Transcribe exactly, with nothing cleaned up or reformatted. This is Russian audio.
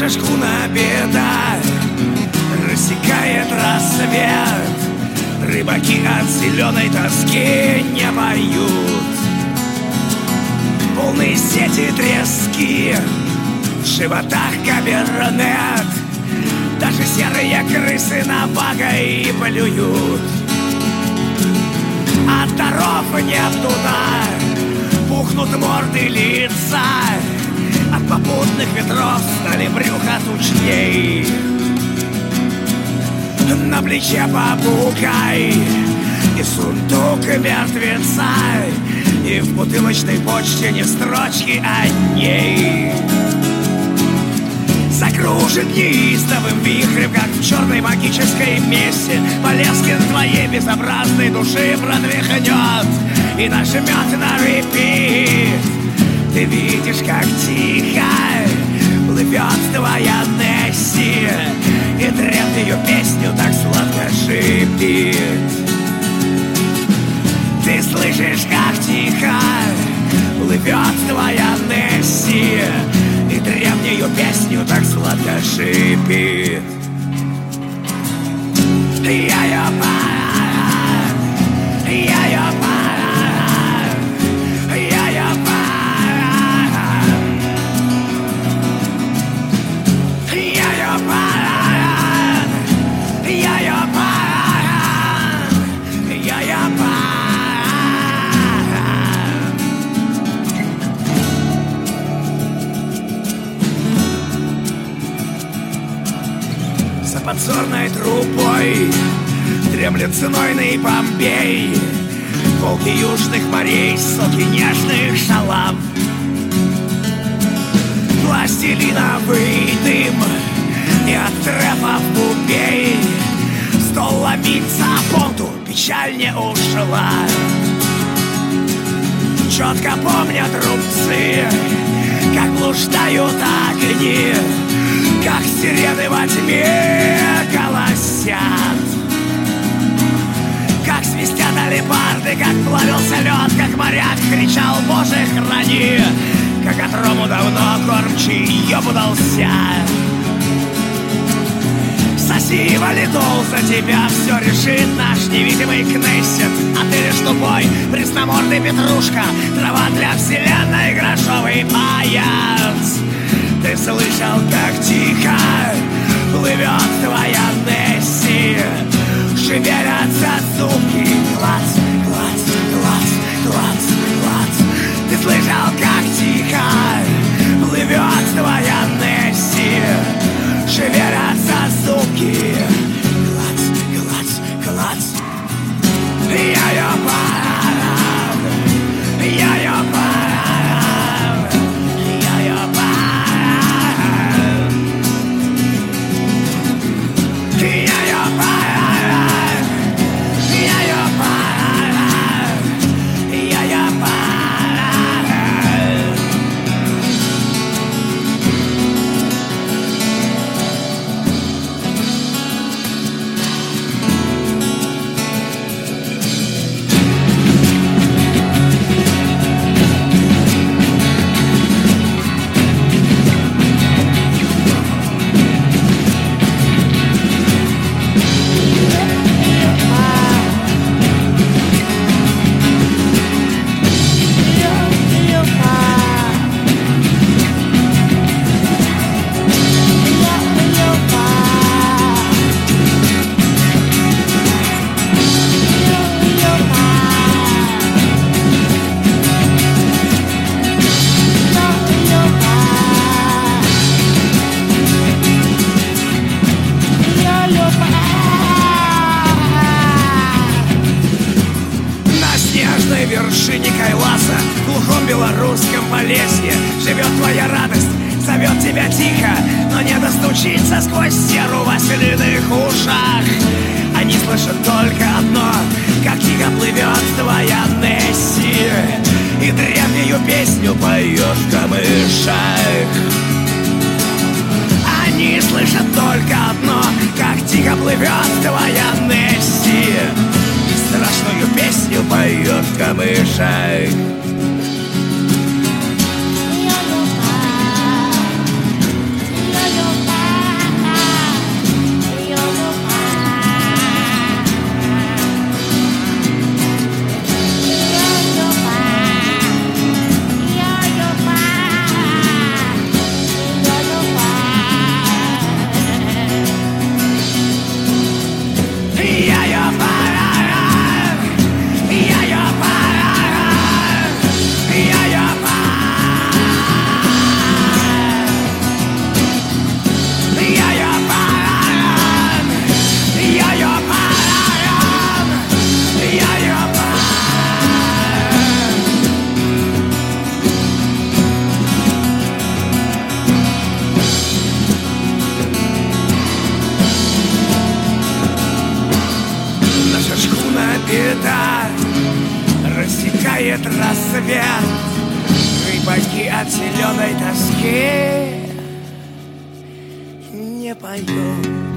наша шхуна беда рассекает рассвет. Рыбаки от зеленой тоски не поют. Полные сети трески, в животах кабернет. Даже серые крысы на багой плюют. От даров нет туда, пухнут морды лица. От попутных ветров стали брюха тучней. На плече попугай и сундук мертвеца, и в бутылочной почте не строчки о ней. Закружит неистовым вихрем, как в черной магической мессе. Полескин твоей безобразной души продвигнет и нажмет на репит. Ты видишь, как тихо плывет твоя Несси, и дрянь ее песню так сладко шипит. Ты слышишь, как тихо плывет твоя Несси, и древнюю песню так сладко шипит. Я ее парад, я ее парад, я ее парад, я ее парад, я ее парад, я ее парад. За подзорной трубой дремлет знойный Помпей, волки южных морей, соки нежных шалав. Пластилиновый дым и от трефа в бубей. Стол ломится по понту, печаль не ушла. Четко помнят рубцы, как блуждают огни, как сирены во тьме голосят, как свистят алебарды, как плавился лед, как моряк кричал: Боже, храни! Как от рому давно кормчий ёб удался. Соси валидол, за тебя все решит наш невидимый Кнессет. А ты лишь тупой, пресномордый петрушка, трава для вселенной, грошовый паяц. Ты слышал, как тихо плывет твоя Несси, шевелятся зубки, клац, клац, клац, клац, клац. Ты слышал, как тихо плывет твоя Несси, шевелятся зубки, клац, клац, клац. Я ее парад, я ее парад, я ее парад, я ее парад, я ее парад, я ее парад. Вершине Кайласа, в глухом белорусском Полесье живет твоя радость, зовет тебя тихо, но не достучиться сквозь серу в ослиных ушах. Они слышат только одно, как тихо плывет твоя Несси, и древнюю песню поет в камышах. Они слышат только одно, как тихо плывет твоя Несси, страшную песню поет в камышах. Я гитар рассекает рассвет. Рыбаки от зеленой тоски не поймут.